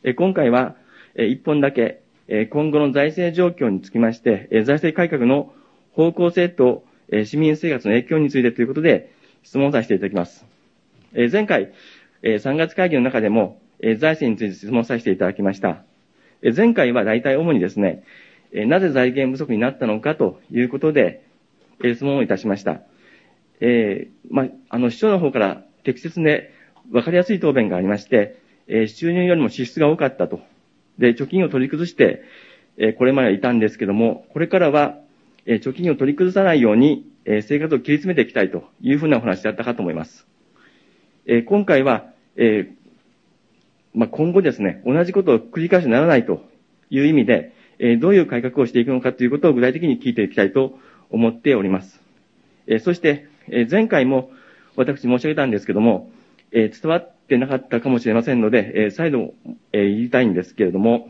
今回は、一本だけ、今後の財政状況につきまして、財政改革の方向性と、市民生活の影響についてということで、質問させていただきます。前回、3月会議の中でも、財政について質問させていただきました。前回は大体主にですね、なぜ財源不足になったのかということで、質問をいたしました。市長の方から適切で分かりやすい答弁がありまして、収入よりも支出が多かったと。で、貯金を取り崩して、これまでいたんですけども、これからは、貯金を取り崩さないように、生活を切り詰めていきたいというふうなお話だったかと思います。今回は、今後ですね、同じことを繰り返しならないという意味で、どういう改革をしていくのかということを具体的に聞いていきたいと思っております。そして、前回も私申し上げたんですけども、伝わってなかったかもしれませんので、再度、言いたいんですけれども、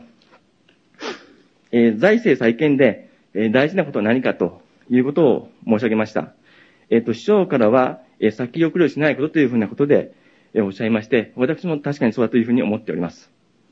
財政再建で、大事なことは何かということを申し上げました。市長からは、先送りをしないことというふうなことで、おっしゃいまして、私も確かにそうだというふうに思っております。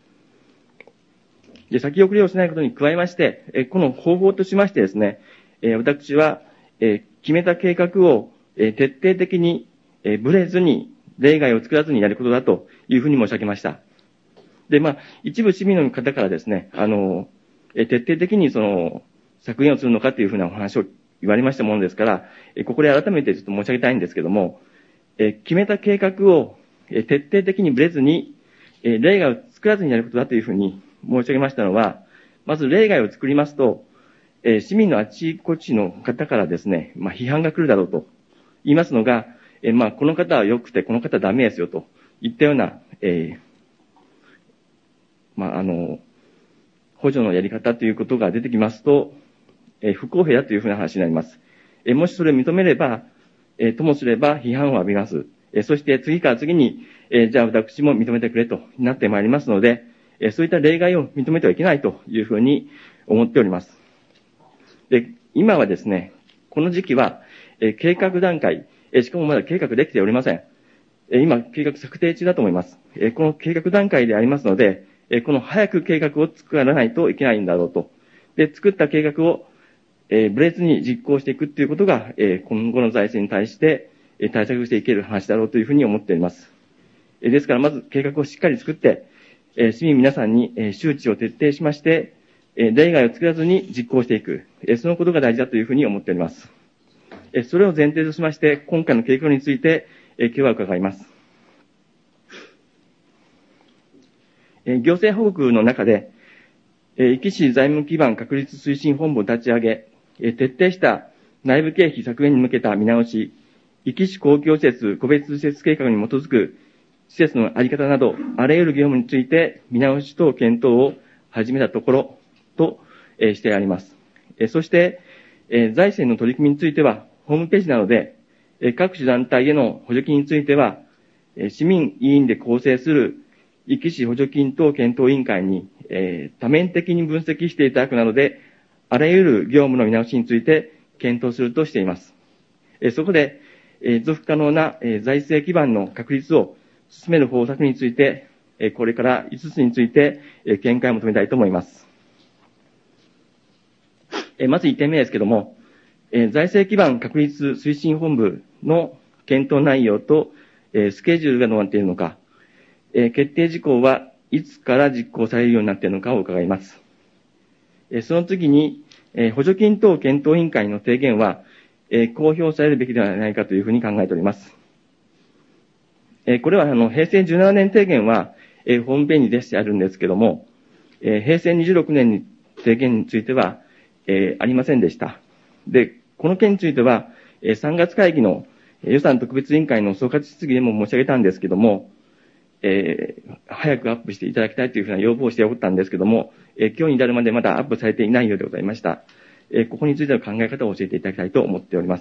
で、先送りをしないことに加えまして、この方法としましてですね、私は、決めた計画を、徹底的に、ぶれずに、例外を作らずにやることだというふうに申し上げました。で、一部市民の方からですね、徹底的に削減をするのかというふうなお話を言われましたものですから、ここで改めてちょっと申し上げたいんですけども、決めた計画を徹底的にぶれずに、例外を作らずにやることだというふうに申し上げましたのは、まず例外を作りますと、市民のあちこちの方からですね、批判が来るだろうと言いますのが、この方は良くてこの方はダメですよといったような、補助のやり方ということが出てきますと、不公平だというふうな話になります。もしそれを認めれば、ともすれば批判を浴びます。そして次から次に、じゃあ私も認めてくれとなってまいりますので、そういった例外を認めてはいけないというふうに思っております。で、今はですね、この時期は、計画段階、しかもまだ計画できておりません。今、計画策定中だと思います。この計画段階でありますので、この早く計画を作らないといけないんだろうと。で、作った計画を、ぶれずに実行していくということが、今後の財政に対して、対策していける話だろうというふうに思っております。ですから、まず計画をしっかり作って、市民皆さんに周知を徹底しまして、例外を作らずに実行していく、そのことが大事だというふうに思っております。それを前提としまして、今回の計画について、今日は伺います。行政報告の中で、壱岐市財務基盤確立推進本部を立ち上げ、徹底した内部経費削減に向けた見直し、壱岐市公共施設個別施設計画に基づく施設のあり方など、あらゆる業務について見直し等検討を始めたところとしてあります。そして、財政の取り組みについては、ホームページなどで、各種団体への補助金については、市民委員で構成する壱岐市補助金等検討委員会に、多面的に分析していただくなどで、あらゆる業務の見直しについて検討するとしています。そこで、持続可能な財政基盤の確立を進める方策について、これから5つについて見解を求めたいと思います。まず1点目ですけども、財政基盤確立推進本部の検討内容とスケジュールがどうなっているのか、決定事項はいつから実行されるようになっているのかを伺います。その次に、補助金等検討委員会の提言は、公表されるべきではないかというふうに考えております。これは平成17年提言は、ホームページに出してあるんですけども、平成26年に提言については、ありませんでした。で、この件については、3月会議の予算特別委員会の総括質疑でも申し上げたんですけども、早くアップしていただきたいというふうな要望をしておったんですけども、今日に至るまでまだアップされていないようでございました。ここについての考え方を教えていただきたいと思っております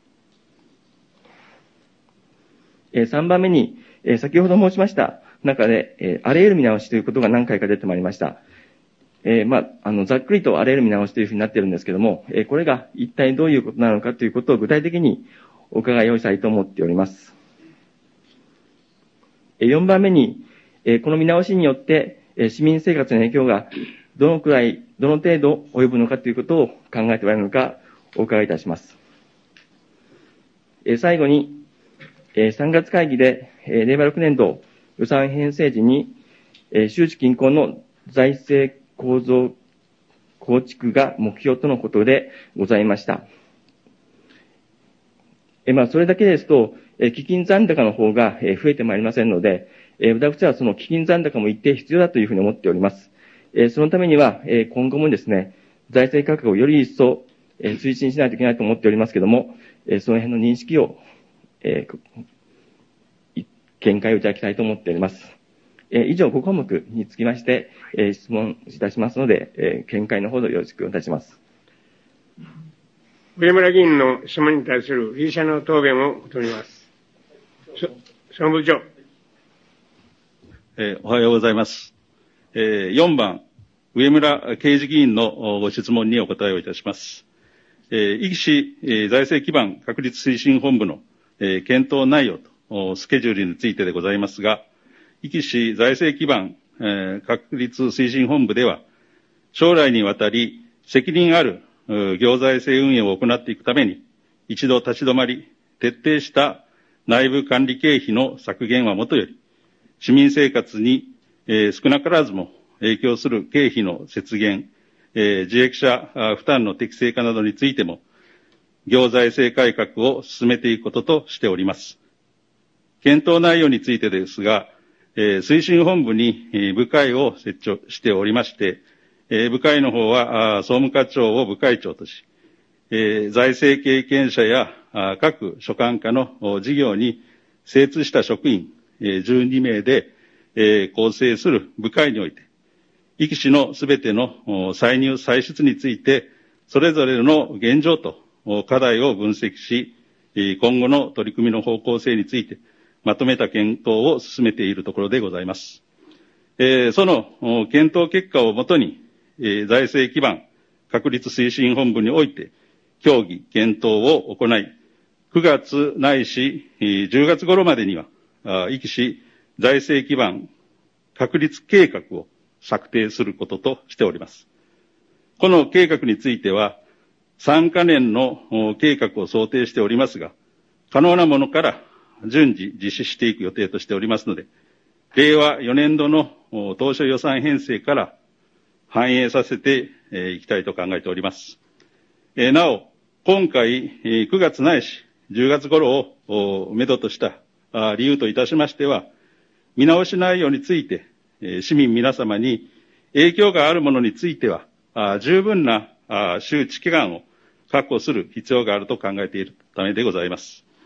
。3番目に、先ほど申しました中で、あらゆる見直しということが何回か出てまいりました。ざっくりとあらゆる見直しというふうになっているんですけども、これが一体どういうことなのかということを具体的にお伺いをしたいと思っております。4番目に、この見直しによって、 市民生活の影響がどの程度及ぶのかということを考えておられるのかお伺いいたします。最後に、3月会議で、令和6年度予算編成時に、収支均衡の財政構造構築が目標とのことでございました。それだけですと、基金残高の方が増えてまいりませんので、私はその基金残高も一定必要だというふうに思っております。そのためには、今後もですね、財政改革をより一層推進しないといけないと思っておりますけれども、その辺の認識を、見解をいただきたいと思っております。以上5項目につきまして、質問いたしますので、見解のほどよろしくお願いします。 上村議員の質問に対する理事者の答弁を求めます。総務部長。 おはようございます。4番、上村啓二議員のご質問にお答えをいたします。壱岐市財政基盤確立推進本部の検討内容とスケジュールについてでございますが、壱岐市財政基盤確立推進本部では、将来にわたり責任ある行財政運営を行っていくために、一度立ち止まり、徹底した内部管理経費の削減はもとより、市民生活に少なからずも影響する経費の節減、受益者負担の適正化などについても、行財政改革を進めていくこととしております。検討内容についてですが、推進本部に部会を設置しておりまして、部会の方は総務課長を部会長とし、財政経験者や各所管課の事業に精通した職員12名で構成する部会において、壱岐市のすべての歳入歳出について、それぞれの現状と課題を分析し、今後の取り組みの方向性について、まとめた検討を進めているところでございます。その検討結果をもとに、財政基盤確立推進本部において、協議、検討を行い、9月ないし10月頃までには、壱岐市財政基盤確立計画を策定することとしております。この計画については、3カ年の計画を想定しておりますが、可能なものから順次実施していく予定としておりますので、令和4年度の当初予算編成から反映させていきたいと考えております。なお、今回9月ないし10月頃をめどとした理由といたしましては、見直し内容について市民皆様に影響があるものについては十分な周知期間を確保する必要があると考えているためでございます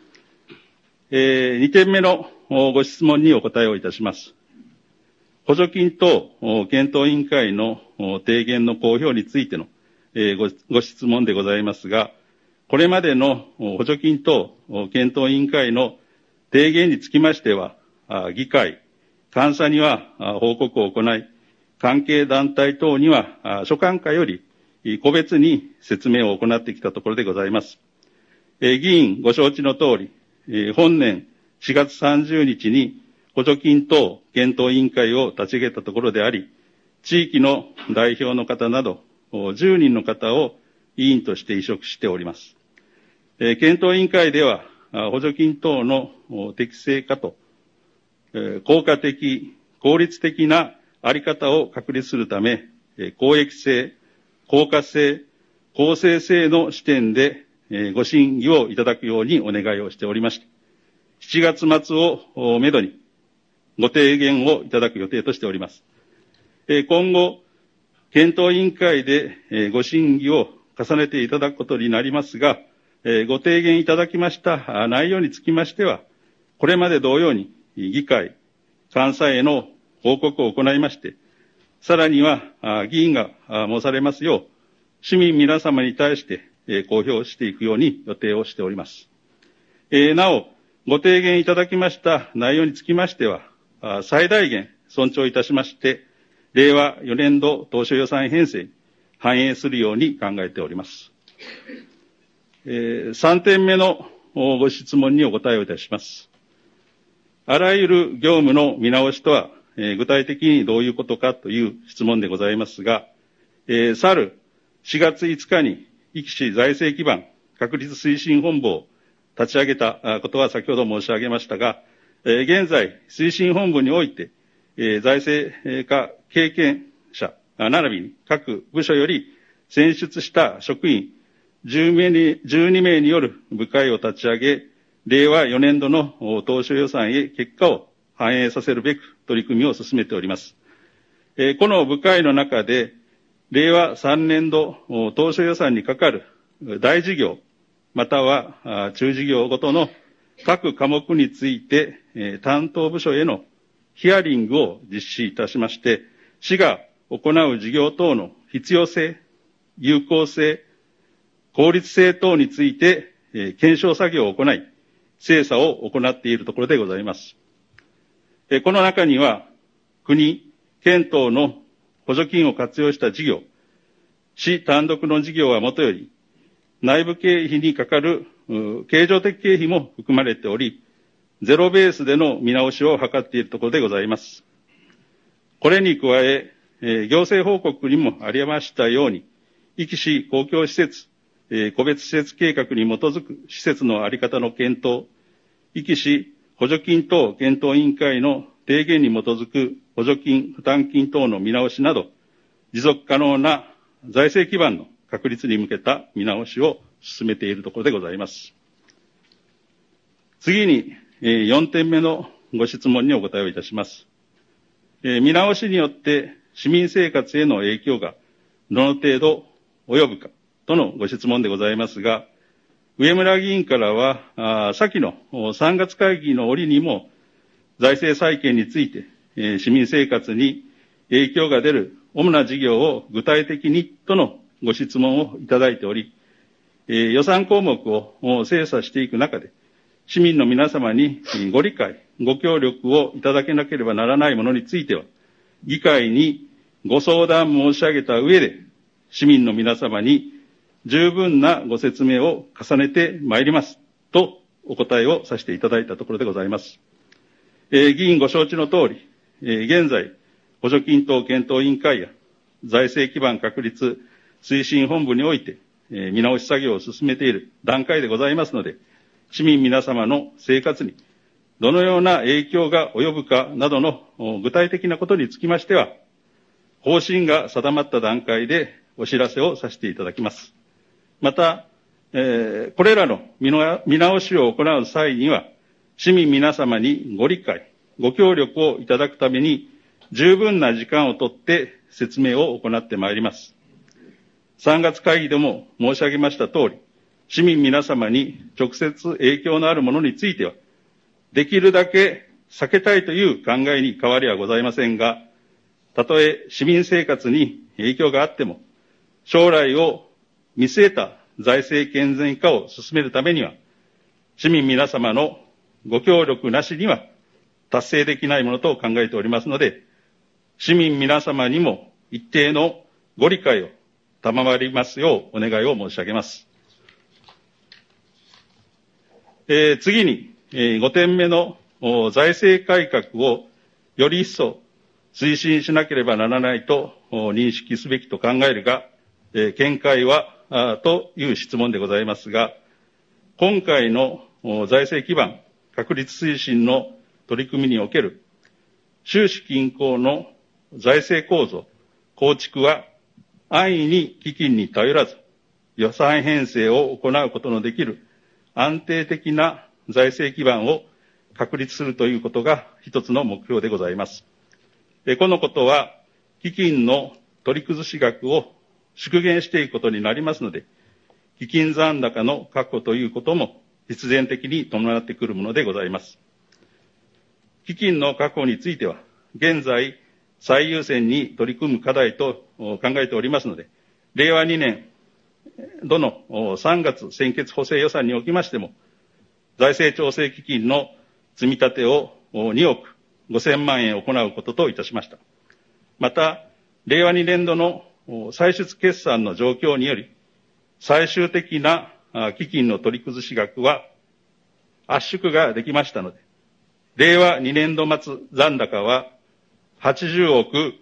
。2点目のご質問にお答えをいたします。補助金等検討委員会の提言の公表についてのご質問でございますが、これまでの補助金等検討委員会の提言につきましては、議会、監査には報告を行い、関係団体等には所管課より個別に説明を行ってきたところでございます。議員ご承知の通り、本年4月30日に補助金等検討委員会を立ち上げたところであり、地域の代表の方など10人の方を委員として委嘱しております。検討委員会では補助金等の適正化と効果的、効率的なあり方を確立するため、公益性、効果性、公正性の視点でご審議をいただくようにお願いをしておりまして、7月末をめどにご提言をいただく予定としております。今後、検討委員会でご審議を重ねていただくことになりますが、ご提言いただきました内容につきましては、これまで同様に議会、監査への報告を行いまして、さらには議員が申されますよう、市民皆様に対して公表していくように予定をしております。なお、ご提言いただきました内容につきましては、最大限尊重いたしまして、令和4年度当初予算編成に反映するように考えております。3点目のご質問にお答えをいたします。あらゆる業務の見直しとは具体的にどういうことかという質問でございますが、去る4月5日に、壱岐市財政基盤確立推進本部を立ち上げたことは先ほど申し上げましたが、現在、推進本部において、財政課経験者、並びに各部署より選出した職員12名による部会を立ち上げ、令和4年度の当初予算へ結果を反映させるべく取り組みを進めております。この部会の中で、令和3年度当初予算にかかる大事業、または中事業ごとの各科目について、担当部署へのヒアリングを実施いたしまして、市が行う事業等の必要性、有効性、効率性等について、検証作業を行い、精査を行っているところでございます。この中には、国、県等の補助金を活用した事業、市単独の事業はもとより、内部経費にかかる経常的経費も含まれており、ゼロベースでの見直しを図っているところでございます。これに加え、行政報告にもありましたように、壱岐市公共施設、個別施設計画に基づく施設の在り方の検討、壱岐市補助金等検討委員会の提言に基づく補助金、負担金等の見直しなど、持続可能な財政基盤の確立に向けた見直しを進めているところでございます。次に、4点目のご質問にお答えをいたします。見直しによって市民生活への影響がどの程度及ぶかとのご質問でございますが、上村議員からは、先の3月会議の折にも財政再建について、市民生活に影響が出る主な事業を具体的にとのご質問をいただいており、予算項目を精査していく中で、市民の皆様にご理解、ご協力をいただけなければならないものについては、議会にご相談申し上げた上で、市民の皆様に十分なご説明を重ねてまいりますとお答えをさせていただいたところでございます。議員ご承知の通り、現在、補助金等検討委員会や財政基盤確立推進本部において、見直し作業を進めている段階でございますので、市民皆様の生活にどのような影響が及ぶかなどの具体的なことにつきましては、方針が定まった段階でお知らせをさせていただきます。また、これらの見直しを行う際には、市民皆様にご理解、ご協力をいただくために、十分な時間をとって説明を行ってまいります。3月会議でも申し上げました通り、市民皆様に直接影響のあるものについては、できるだけ避けたいという考えに変わりはございませんが、たとえ市民生活に影響があっても、将来を見据えた財政健全化を進めるためには、市民皆様のご協力なしには達成できないものと考えておりますので、市民皆様にも一定のご理解を賜りますようお願いを申し上げます。次に、5点目の財政改革をより一層推進しなければならないと認識すべきと考えるが、見解はという質問でございますが、今回の財政基盤確立推進の取り組みにおける収支均衡の財政構造構築は安易に基金に頼らず予算編成を行うことのできる安定的な財政基盤を確立するということが一つの目標でございます。このことは基金の取り崩し額を縮減していくことになりますので、基金残高の確保ということも必然的に伴ってくるものでございます。基金の確保については、現在最優先に取り組む課題と考えておりますので、令和2年度の3月先決補正予算におきましても、財政調整基金の積み立てを2億5000万円行うことといたしました。また、令和2年度の歳出決算の状況により、最終的な基金の取り崩し額は圧縮ができましたので、令和2年度末残高は 80億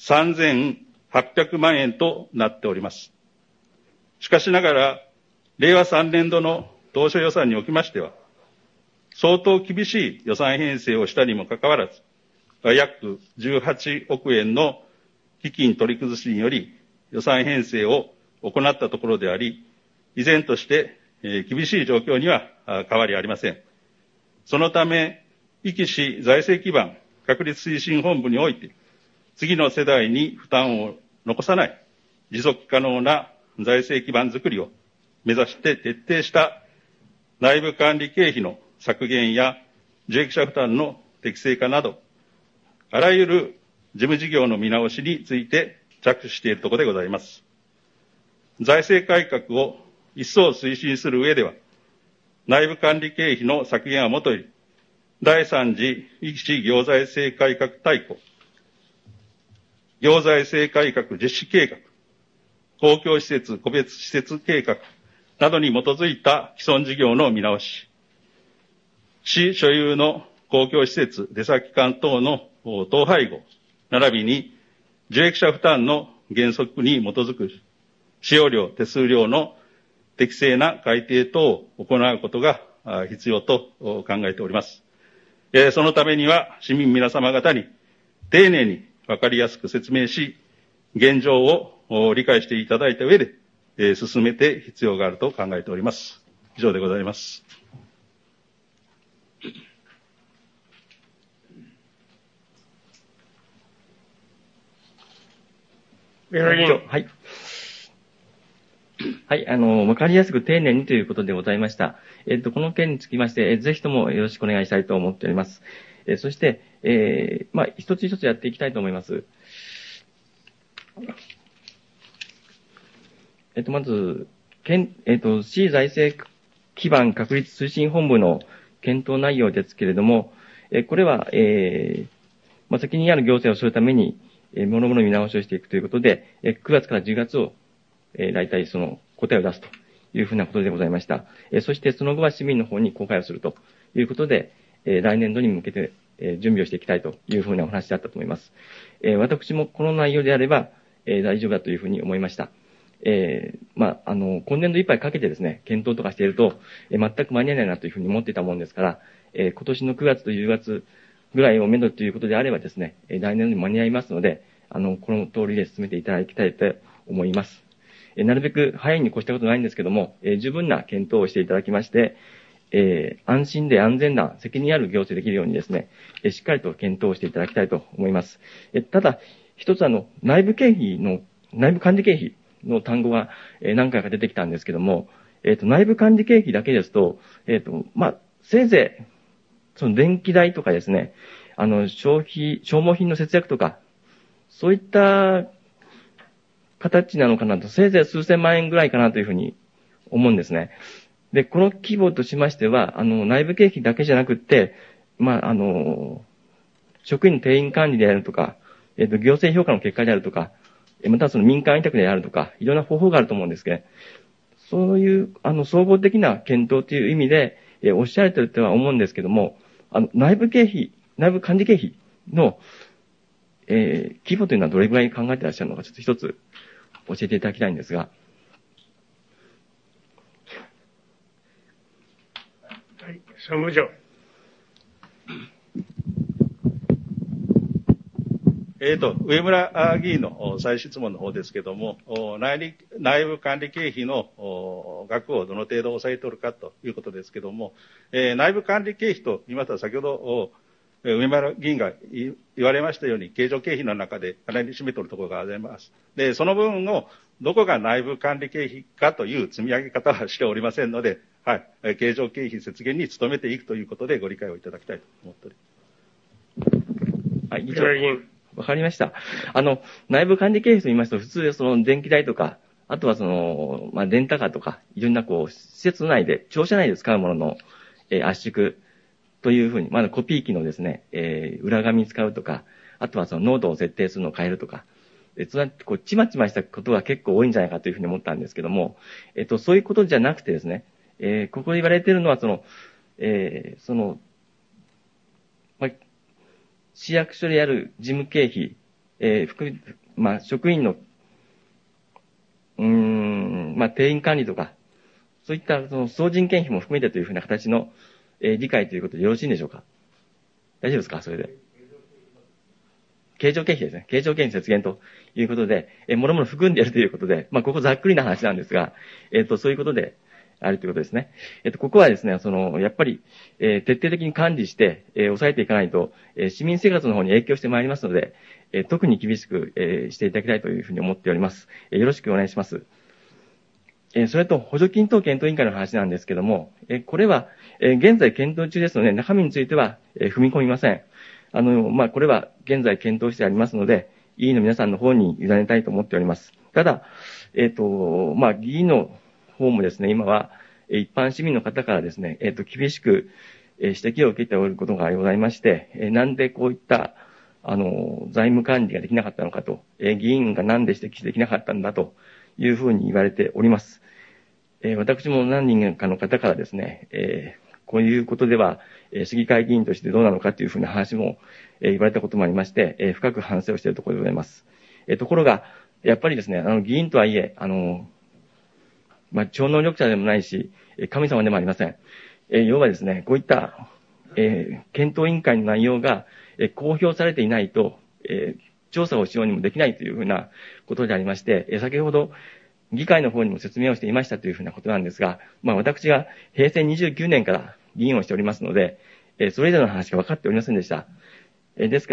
3800万円となっております。しかしながら、令和3年度の当初予算におきましては、相当厳しい予算編成をしたにもかかわらず、約18億円の基金取り崩しにより予算編成を行ったところであり、依然として厳しい状況には変わりありません。そのため、壱岐市財政基盤確立推進本部において、次の世代に負担を残さない持続可能な財政基盤づくりを目指して徹底した内部管理経費の削減や受益者負担の適正化など、あらゆる事務事業の見直しについて着手しているところでございます。財政改革を一層推進する上では、内部管理経費の削減はもとより、第3次壱岐市行財政改革大綱、行財政改革実施計画、公共施設個別施設計画などに基づいた既存事業の見直し、市所有の公共施設出先間等の統廃合、並びに受益者負担の原則に基づく使用料、手数料の適正な改定等を行うことが必要と考えております。そのためには市民皆様方に丁寧に分かりやすく説明し、現状を理解していただいた上で進めて必要があると考えております。以上でございます。 はい。 はい、わかりやすく丁寧にということでございました。この件につきまして、ぜひともよろしくお願いしたいと思っております。そして、一つ一つやっていきたいと思います。まず、市財政基盤確立推進本部の検討内容ですけれども、これは、責任ある行政をするために、もろもろ見直しをしていくということで、9月から10月を、大体その答えを出すというふうなことでございました。そしてその後は市民の方に公開をするということで、来年度に向けて、準備をしていきたいというふうなお話だったと思います。私もこの内容であれば、大丈夫だというふうに思いました。今年度いっぱいかけてですね、検討とかしていると、全く間に合わないなというふうに思っていたものですから、今年の9月と10月ぐらいをめどということであればですね、来年度に間に合いますので、この通りで進めていただきたいと思います。なるべく早いに越したことないんですけども、十分な検討をしていただきまして、安心で安全な責任ある行政できるようにですね、しっかりと検討していただきたいと思います。ただ、一つ内部管理経費の単語が何回か出てきたんですけども、内部管理経費だけですと、せいぜい、その電気代とかですね、消耗品の節約とか、そういった形なのかなと、せいぜい数千万円ぐらいかなというふうに思うんですね。で、この規模としましては、内部経費だけじゃなくって、職員の定員管理であるとか、行政評価の結果であるとか、またその民間委託であるとか、いろんな方法があると思うんですけど、そういう、総合的な検討という意味で、おっしゃられてるとは思うんですけども、内部管理経費の、規模というのはどれぐらい考えていらっしゃるのか、ちょっと一つ教えていただきたいんですが。 はい、総務省。 上村議員の再質問の方ですけれども、内部管理経費の額をどの程度抑えておるかということですけれども、内部管理経費と言いますと、先ほど上村議員が言われましたように、経常経費の中でかなり占めておるところがございます。で、その部分をどこが内部管理経費かという積み上げ方はしておりませんので、はい、経常経費節減に努めていくということでご理解をいただきたいと思っております。 はい、議長。わかりました。内部管理経費と言いますと、普通その電気代とか、あとはレンタカーとか、いろんな施設内で、庁舎内で使うものの、圧縮というふうに、コピー機のですね、裏紙使うとか、あとはその濃度を設定するのを変えるとか、そうやってちまちましたことが結構多いんじゃないかというふうに思ったんですけども、そういうことじゃなくてですね、ここで言われているのは、 市役所でやる事務経費、職員の、定員管理とか、そういったその総人件費も含めてというふうな形の、理解ということでよろしいんでしょうか。大丈夫ですか、それで。経常経費ですね。経常経費節減ということで、もろもろ含んでいるということで、ここざっくりな話なんですが、そういうことであるということですね。ここはですね、やっぱり、徹底的に管理して、抑えていかないと、市民生活の方に影響してまいりますので、特に厳しく、していただきたいというふうに思っております。よろしくお願いします。それと、補助金等検討委員会の話なんですけども、これは、現在検討中ですので、中身については、踏み込みません。これは現在検討してありますので、委員の皆さんの方に委ねたいと思っております。ただ、議員の方もですね、今は、一般市民の方からですね、厳しく、指摘を受けておることがございまして、なんでこういった、財務管理ができなかったのかと、議員がなんで指摘できなかったんだというふうに言われております。私も何人かの方からですね、こういうことでは、市議会議員としてどうなのかというふうな話も、言われたこともありまして、深く反省をしているところでございます。ところが、やっぱりですね、議員とはいえ、超能力者でもないし、神様でもありません。要はですね、こういった、検討委員会の内容が、公表されていないと、調査をしようにもできないというふうなことでありまして、先ほど、議会の方にも説明をしていましたというふうなことなんですが、私が平成29年から議員をしておりますので、それ以上の話が分かっておりませんでした。ですから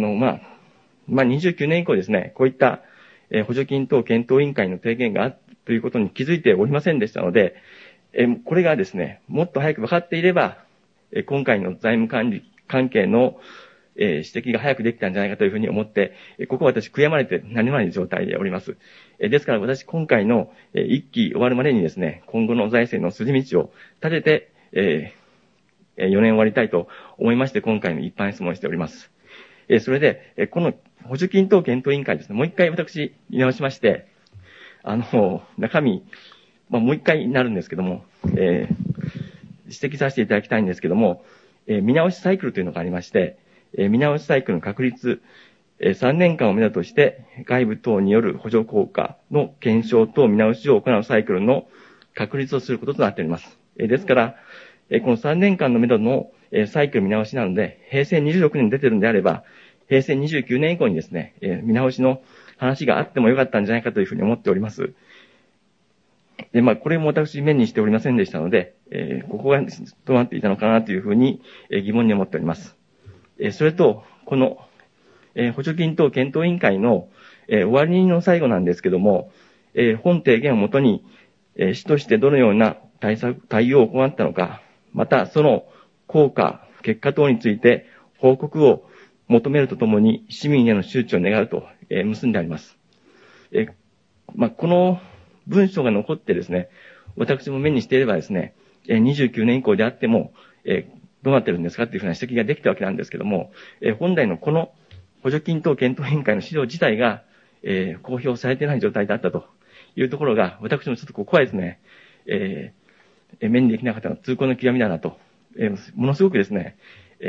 、29年以降ですね、こういった、補助金等検討委員会の提言があるということに気づいておりませんでしたので、これがですね、もっと早く分かっていれば、今回の財務管理関係の、指摘が早くできたんじゃないかというふうに思って、ここは私悔やまれて何もない状態でおります。ですから私今回の一期終わるまでにですね、今後の財政の筋道を立てて、4年終わりたいと思いまして、今回の一般質問をしております。それで、この補助金等検討委員会ですね、もう一回私見直しまして、中身、もう一回になるんですけども、指摘させていただきたいんですけども、見直しサイクルというのがありまして、見直しサイクルの確率、3年間を目処として、外部等による補助効果の検証と見直しを行うサイクルの確立をすることとなっております。ですから、この3年間の目処のサイクル見直しなので、平成26年に出てるんであれば、平成29年以降にですね、見直しの話があってもよかったんじゃないかというふうに思っております。で、これも私目にしておりませんでしたので、ここがどうなっていたのかなというふうに疑問に思っております。それと、この、補助金等検討委員会の、終わりの最後なんですけども、本提言をもとに、市としてどのような対応を行ったのか、またその効果、結果等について報告を求めるとともに市民への周知を願うと、結んであります。この文章が残ってですね、私も目にしていればですね、29年以降であっても、どうなってるんですかっていうふうな指摘ができたわけなんですけども、本来のこの補助金等検討委員会の資料自体が、公表されていない状態だったというところが、私もちょっとここはですね、目にできなかったのは痛恨の極みだなと、ものすごくですね、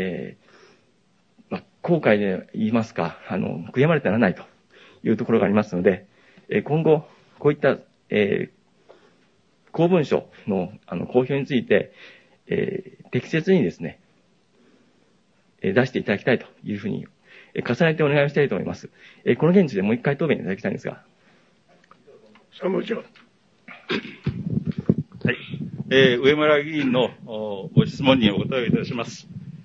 後悔で言いますか、悔やまれてならないというところがありますので、今後、こういった、公文書の公表について、適切にですね、出していただきたいというふうに、重ねてお願いをしたいと思います。この件についてもう一回答弁いただきたいんですが。 総務長。 はい。上村議員のご質問にお答えをいたします。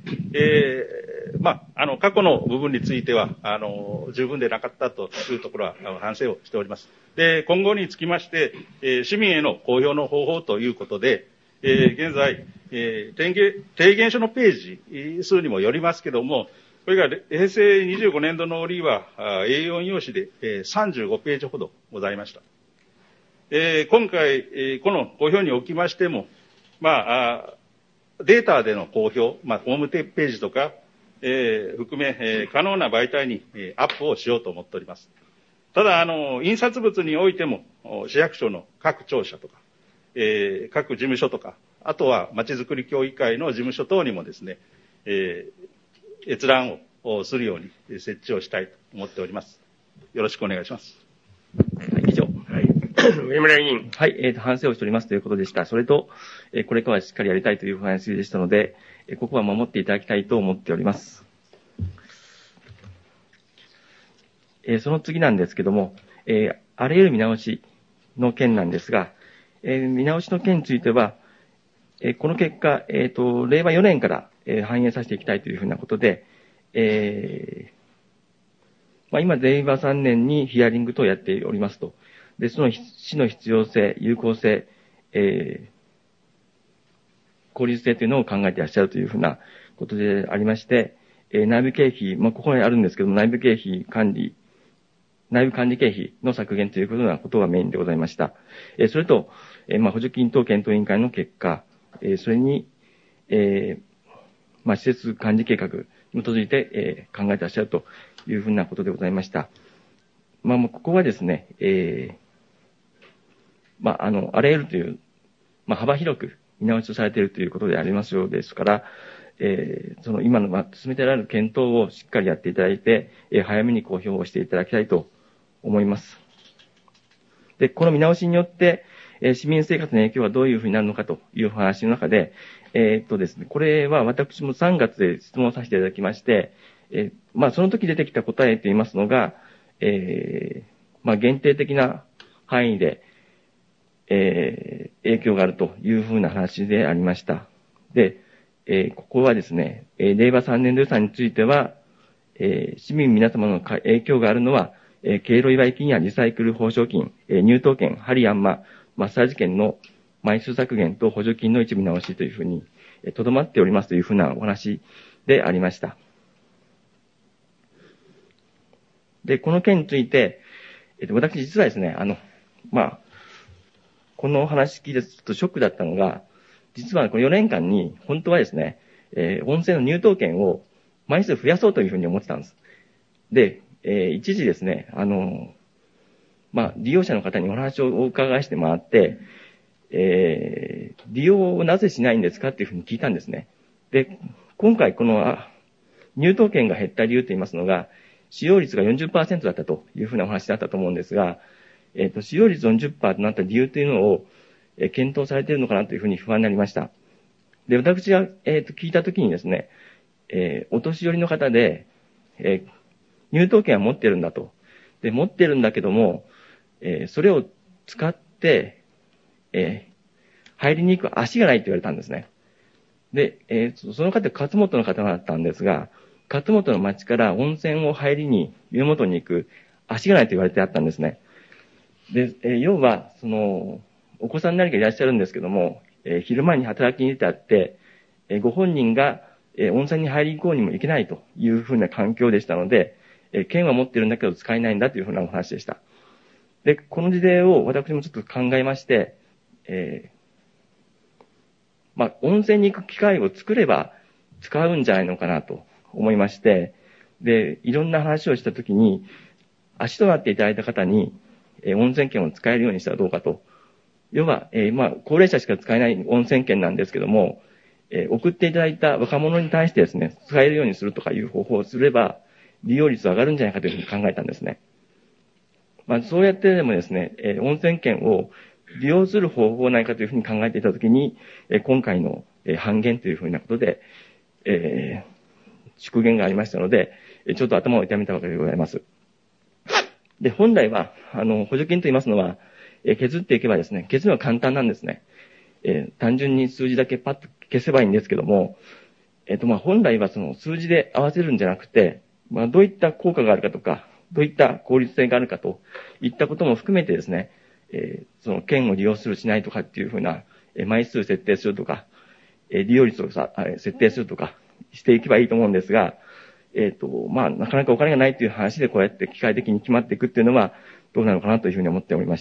過去の部分については、十分でなかったというところは反省をしております。で、今後につきまして、市民への公表の方法ということで、現在、提言書のページ数にもよりますけども、これが平成25年度の折は A4 用紙で35ページほどございました。今回、この公表におきましても、データでの公表、ホームページとか、含め、可能な媒体にアップをしようと思っております。ただ、印刷物においても、市役所の各庁舎とか、各事務所とか、あとはまちづくり協議会の事務所等にもですね、閲覧をするように設置をしたいと思っております。よろしくお願いします。 はい、以上。 はい。上村議員。 はい、反省をしておりますということでした。それと、これからはしっかりやりたいというお話でしたので、ここは守っていただきたいと思っております。その次なんですけども、あらゆる見直しの件なんですが、見直しの件については、この結果、令和4年から、反映させていきたいというふうなことで、今、令和3年にヒアリング等をやっておりますと。で、その市の必要性、有効性、効率性というのを考えていらっしゃるというふうなことでありまして、内部経費、ここにあるんですけども、内部経費管理、内部管理経費の削減ということがメインでございました。それと、補助金等検討委員会の結果、それに、施設管理計画に基づいて、考えていらっしゃるというふうなことでございました。ここはですね、あらゆるという、幅広く見直しをされているということでありますようですから、その今の、進めておられる検討をしっかりやっていただいて、早めに公表をしていただきたいと思います。で、この見直しによって、市民生活の影響はどういうふうになるのかという話の中で、ですね、これは私も3月で質問させていただきまして、その時出てきた答えといいますのが、限定的な範囲で、影響があるというふうな話でありました。で、ここはですね、令和3年度予算については、市民皆様の影響があるのは、経路祝い金やリサイクル報奨金、入湯券、針ヤンマ、マッサージ券の枚数削減と補助金の一部見直しというふうに、とどまっておりますというふうなお話でありました。で、この件について、私実はですね、このお話聞いてちょっとショックだったのが、実はこの4年間に、本当はですね、温泉の入湯券を枚数増やそうというふうに思ってたんです。で、一時ですね、利用者の方にお話をお伺いして回って、利用をなぜしないんですかっていうふうに聞いたんですね。で、今回この入湯券が減った理由と言いますのが、使用率が 40% だったというふうなお話だったと思うんですが、使用率 40% となった理由というのを、検討されているのかなというふうに不安になりました。で、私が、聞いたときにですね、お年寄りの方で、入湯券は持ってるんだと。で、持ってるんだけども、それを使って、入りに行く足がないと言われたんですね。で、その方、勝本の方だったんですが、勝本の町から温泉を入りに、湯本に行く足がないと言われてあったんですね。で、要は、お子さん何かいらっしゃるんですけども、昼間に働きに出てあって、ご本人が、温泉に入りに行こうにも行けないというふうな環境でしたので、券は持ってるんだけど使えないんだというふうなお話でした。で、この事例を私もちょっと考えまして、温泉に行く機会を作れば使うんじゃないのかなと思いまして、で、いろんな話をしたときに、足となっていただいた方に、温泉券を使えるようにしたらどうかと。要は、高齢者しか使えない温泉券なんですけども、送っていただいた若者に対してですね、使えるようにするとかいう方法をすれば、利用率は上がるんじゃないかというふうに考えたんですね。そうやってでもですね、温泉券を利用する方法はないかというふうに考えていたときに、今回の半減というふうなことで、縮減がありましたので、ちょっと頭を痛めたわけでございます。で、本来は、補助金と言いますのは、削っていけばですね、消すのは簡単なんですね。単純に数字だけパッと消せばいいんですけども、本来はその数字で合わせるんじゃなくて、どういった効果があるかとか、どういった効率性があるかといったことも含めてですね、その券を利用するしないとかっていうふうな、枚数設定するとか、利用率を設定するとかしていけばいいと思うんですが、なかなかお金がないという話でこうやって機械的に決まっていくっていうのはどうなのかなというふうに思っておりまして。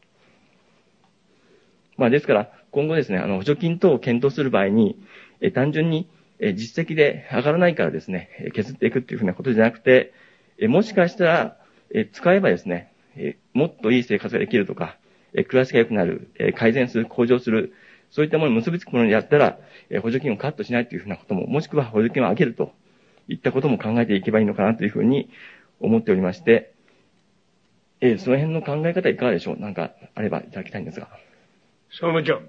ですから、今後ですね、補助金等を検討する場合に、単純に、実績で上がらないからですね、削っていくっていうふうなことじゃなくて、もしかしたら、使えばですね、もっといい生活ができるとか、暮らしが良くなる、改善する、向上する、そういったものに結びつくものにやったら、補助金をカットしないというふうなことも、もしくは補助金を上げるといったことも考えていけばいいのかなというふうに思っておりまして、その辺の考え方いかがでしょう。なんかあればいただきたいんですが。 総務長。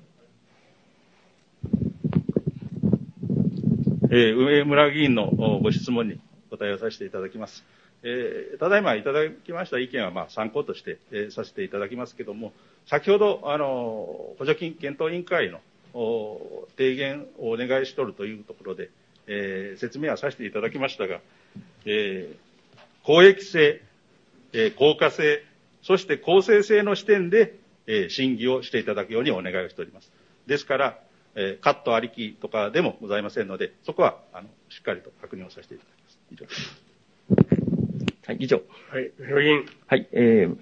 上村議員のご質問にお答えをさせていただきます。ただいまいただきました意見は参考として、させていただきますけれども、先ほど補助金検討委員会の提言をお願いしとるというところで、説明はさせていただきましたが、公益性、効果性、そして公正性の視点で、審議をしていただくようにお願いをしております。ですから、カットありきとかでもございませんので、そこはしっかりと確認をさせていただきます。以上です。 はい、議長。 はい、議員。 はい、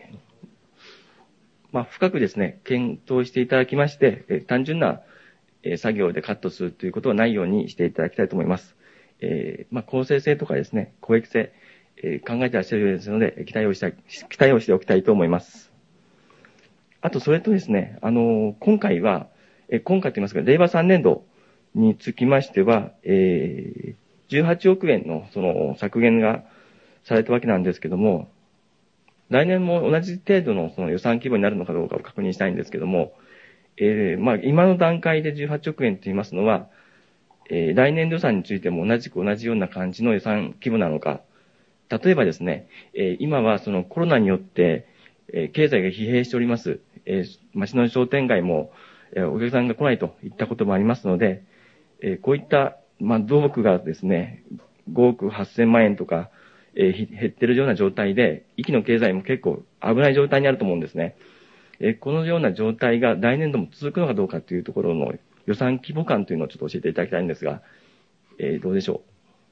深くですね、検討していただきまして、単純な作業でカットするということはないようにしていただきたいと思います。公正性とかですね、公益性、考えていらっしゃるようですので、期待をしておきたいと思います。あと、それとですね、今回と言いますか、令和3年度につきましては、18億円のその削減がされたわけなんですけども、来年も同じ程度のその予算規模になるのかどうかを確認したいんですけども、今の段階で18億円と言いますのは、来年度予算についても同じような感じの予算規模なのか、例えばですね、今はそのコロナによって、経済が疲弊しております。町の商店街も、お客さんが来ないといったこともありますので、こういった、土木がですね、5億8000万円とか、減ってるような状態で、域の経済も結構危ない状態にあると思うんですね。このような状態が来年度も続くのかどうかというところの予算規模感というのをちょっと教えていただきたいんですが、どうでしょ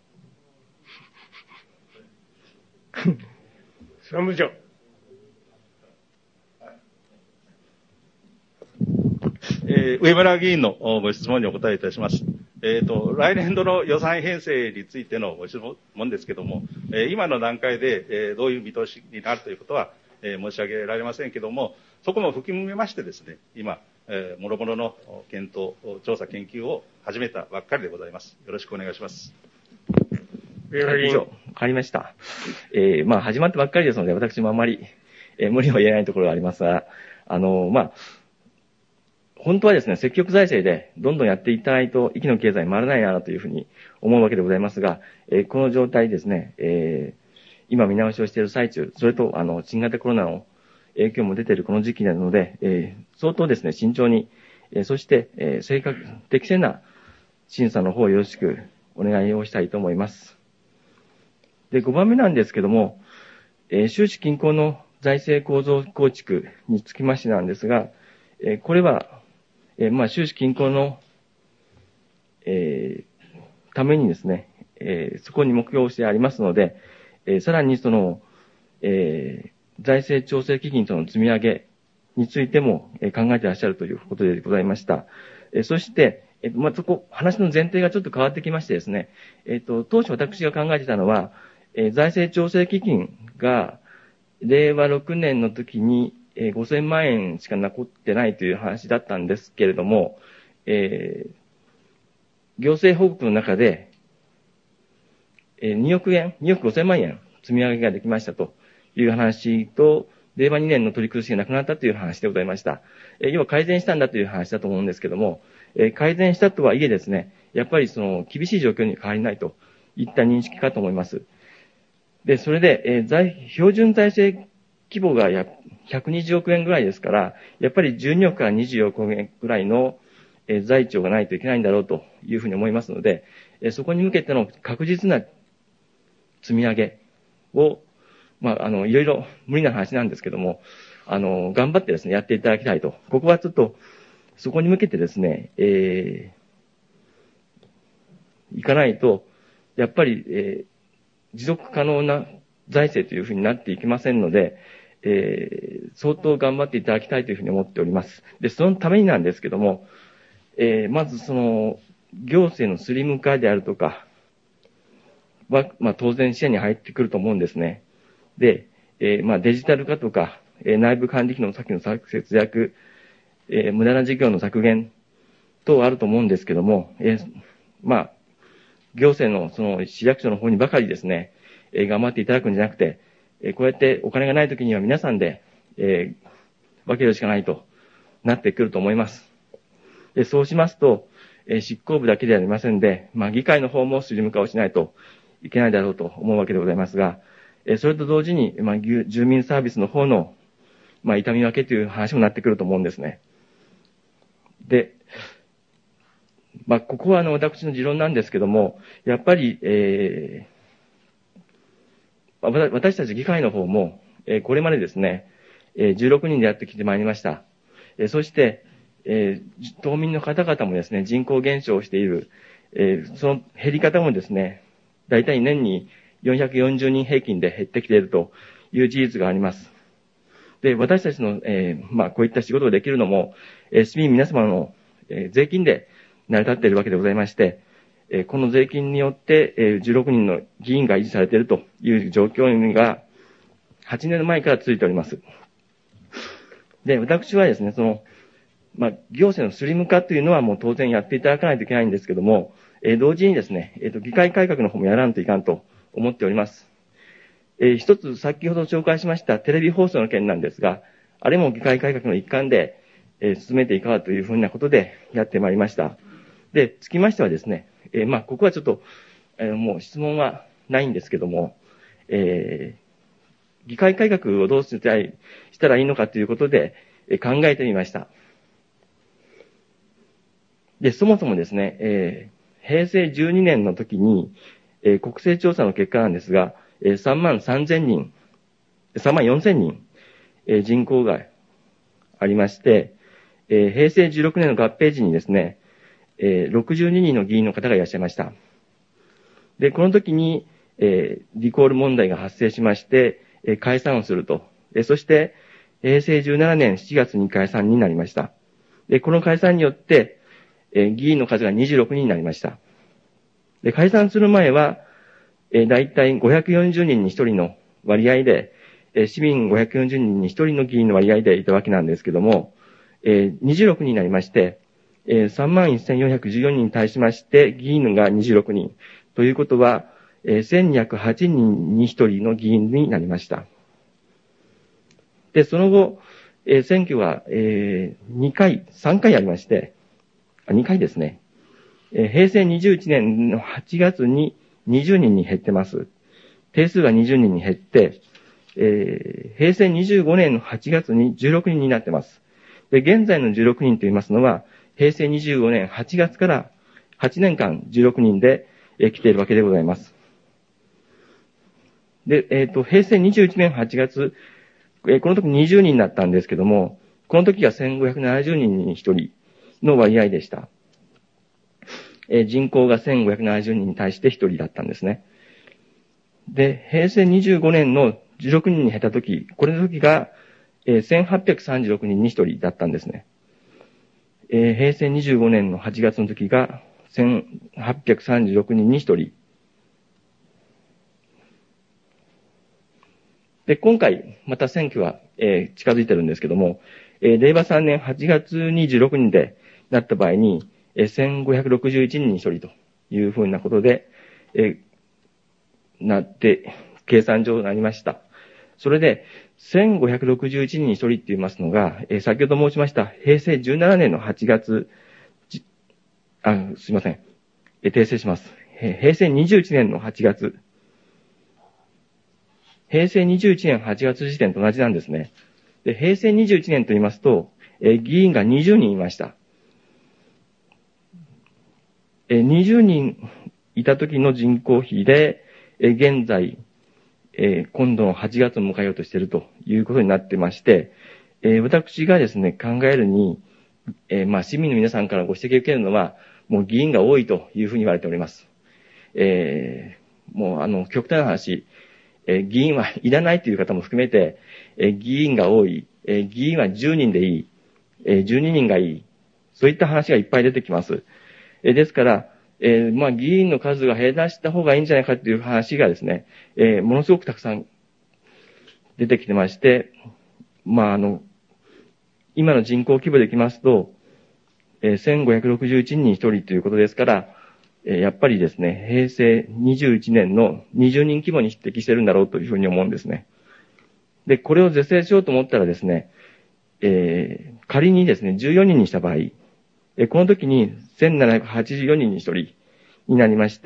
う。総務長。 上村議員のご質問にお答えいたします。来年度の予算編成についてのご質問ですけれども、今の段階で、どういう見通しになるということは、申し上げられませんけれども、そこも含めましてですね、今、もろもろの検討、調査、研究を始めたばっかりでございます。よろしくお願いします。 以上、わかりました。始まったばっかりですので、私もあまり、無理は言えないところがありますが、本当はですね、積極財政でどんどんやっていかないと、域の経済回らないなというふうに思うわけでございますが、この状態ですね、今見直しをしている最中、それと、新型コロナの影響も出ているこの時期なので、相当ですね、慎重に、そして、適正な審査の方をよろしくお願いをしたいと思います。で、5番目なんですけども、収支均衡の財政構造構築につきましてなんですが、これは、収支均衡の、ためにですね、そこに目標をしてありますので、さらにその、財政調整基金との積み上げについても考えていらっしゃるということでございました。そして、話の前提がちょっと変わってきましてですね、当初私が考えていたのは、財政調整基金が令和6年の時に5000万円しか残ってないという話だったんですけれども、行政報告の中で、2億5000万円積み上げができましたという話と、令和2年の取り崩しがなくなったという話でございました。要は改善したんだという話だと思うんですけども、改善したとはいえですね、やっぱりその厳しい状況に変わりないといった認識かと思います。で、それで、標準財政規模が120億円ぐらいですから、やっぱり12億から20億円ぐらいの財庁がないといけないんだろうというふうに思いますので、そこに向けての確実な積み上げを、いろいろ無理な話なんですけども、頑張ってですね、やっていただきたいと。ここはちょっと、そこに向けてですね、いかないと、やっぱり、持続可能な財政というふうになっていきませんので、相当頑張っていただきたいというふうに思っております。で、そのためになんですけども、まずその、行政のスリム化であるとかは、当然視野に入ってくると思うんですね。で、デジタル化とか、内部管理費の先の節約、無駄な事業の削減等あると思うんですけども、 行政のその市役所の方にばかりですね、頑張っていただくんじゃなくて、こうやってお金がないときには皆さんで、分けるしかないとなってくると思います。そうしますと、執行部だけではありませんで、議会の方もスリム化をしないといけないだろうと思うわけでございますが、それと同時に、住民サービスの方の、痛み分けという話もなってくると思うんですね。で、ここは私の持論なんですけども、やっぱり、私たち議会の方も、これまでですね、16人でやってきてまいりました。そして、島民の方々もですね、人口減少している、その減り方もですね、だいたい年に440人平均で減ってきているという事実があります。で、私たちの、こういった仕事をできるのも、市民皆様の、税金で成り立っているわけでございまして、この税金によって、16人の議員が維持されているという状況が8年前から続いております。で、私はですね、行政のスリム化というのはもう当然やっていただかないといけないんですけども、同時にですね、議会改革の方もやらんといかんと思っております。一つ先ほど紹介しましたテレビ放送の件なんですが、あれも議会改革の一環で、進めていかがというふうなことでやってまいりました。で、つきましてはですね、ここはちょっと、もう質問はないんですけども、議会改革をどうしたらいいのかということで、考えてみました。で、そもそもですね、平成12年の時に、国勢調査の結果なんですが、3万4000人、人口がありまして、平成16年の合併時にですね、62人の議員の方がいらっしゃいました。で、この時に、リコール問題が発生しまして、解散をすると。そして、平成17年7月に解散になりました。で、この解散によって、議員の数が26人になりました。で、解散する前は、だいたい540人に1人の割合で、市民540人に1人の議員の割合でいたわけなんですけども、26人になりまして、31,414 人に対しまして、議員が26人。ということは、1,208人に1人の議員になりました。で、その後、選挙は、3回ありまして、2回ですね。平成21年の8月に20人に減ってます。定数が20人に減って、平成25年の8月に16人になってます。で、現在の16人と言いますのは、平成25年8月から8年間16人で来ているわけでございます。で、平成21年8月、この時20人になったんですけども、この時が1,570人に1人の割合でした。人口が1,570人に対して1人だったんですね。で、平成25年の16人に減った時、これの時が、1,836人に1人だったんですね。平成25年の8月の時が1,836人に1人。で、今回、また選挙は、近づいてるんですけども、令和3年8月に16人でなった場合に、1,561人に1人というふうなことで、なって、計算上になりました。それで、1,561人に1人って言いますのが、先ほど申しました、平成17年の8月、すいません。訂正します。平成21年の8月。平成21年8月時点と同じなんですね。で、平成21年と言いますと、議員が20人いました。20人いた時の人口比で、現在、今度の8月を迎えようとしているということになってまして、私がですね、考えるに、市民の皆さんからご指摘を受けるのは、もう議員が多いというふうに言われております。極端な話、議員はいらないという方も含めて、議員が多い、議員は10人でいい、12人がいい、そういった話がいっぱい出てきます。ですから、議員の数が減らした方がいいんじゃないかという話がですね、ものすごくたくさん出てきてまして、今の人口規模でいきますと、1,561人に1人ということですから、 やっぱりですね、平成21年の20人規模に匹敵してるんだろうというふうに思うんですね。で、これを是正しようと思ったらですね、仮にですね、14人にした場合、この時に1784人に1人になりまして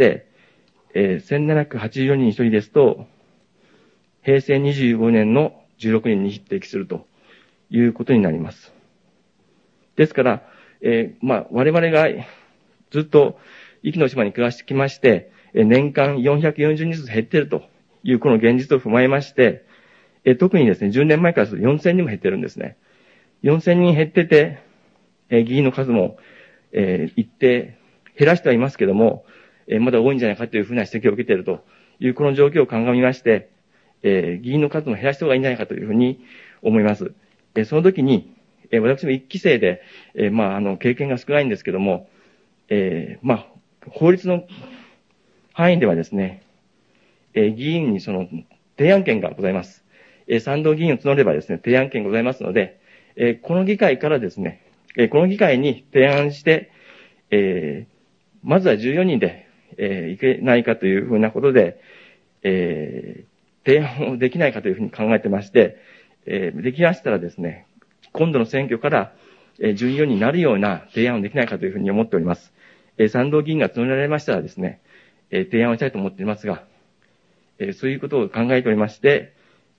、1784人に1人ですと、平成25年の16人に匹敵するということになります。ですから、我々がずっと壱岐の島に暮らしてきまして、年間440人ずつ減っているというこの現実を踏まえまして、特にですね、10年前からすると4000人も減ってるんですね。4000人減ってて、議員の数も、一定減らしてはいますけども、まだ多いんじゃないかというふうな指摘を受けているというこの状況を鑑みまして、議員の数も減らした方がいいんじゃないかというふうに思います。その時に、私も1期生で、経験が少ないんですけども、法律の範囲ではですね、議員にその提案権がございます。賛同議員を募ればですね、提案権がございますので、この議会からですね、この議会に提案して、まずは14人で、いけないかというふうなことで、提案をできないかというふうに考えてまして、できましたらですね、今度の選挙から14人になるような提案をできないかというふうに思っております。賛同議員が募られましたらですね、提案をしたいと思っていますが、そういうことを考えておりまして、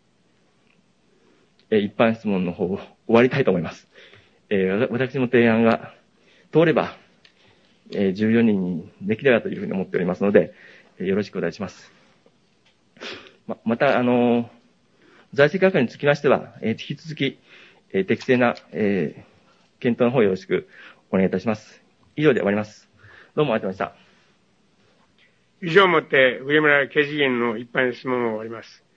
一般質問の方を終わりたいと思います。私の提案が通れば、14人にできればというふうに思っておりますので、よろしくお願いします。また、財政改革につきましては、引き続き、適正な、検討の方よろしくお願いいたします。以上で終わります。どうもありがとうございました。 以上をもって、上村刑事議員の一般質問を終わります。